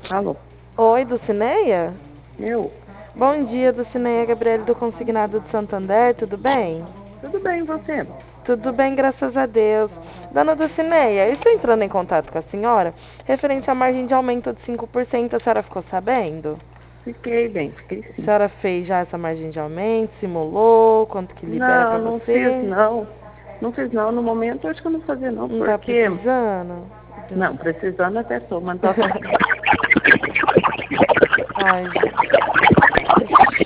Alô, Oi, Dulcineia? eu? Bom dia, Dulcineia Gabriele do Consignado de Santander, tudo bem? Tudo bem, e você? Tudo bem, graças a Deus. Dona Dulcineia, eu estou entrando em contato com a senhora referente à margem de aumento de 5%. A senhora ficou sabendo? Fiquei bem, fiquei A sim. senhora fez já essa margem de aumento, simulou, quanto que libera Não, pra não fiz você? não. Não fiz não. No momento eu acho que eu não vou fazer não, Não tá porque... precisando? Não, precisando até tô, mas não tô... Ai, gente.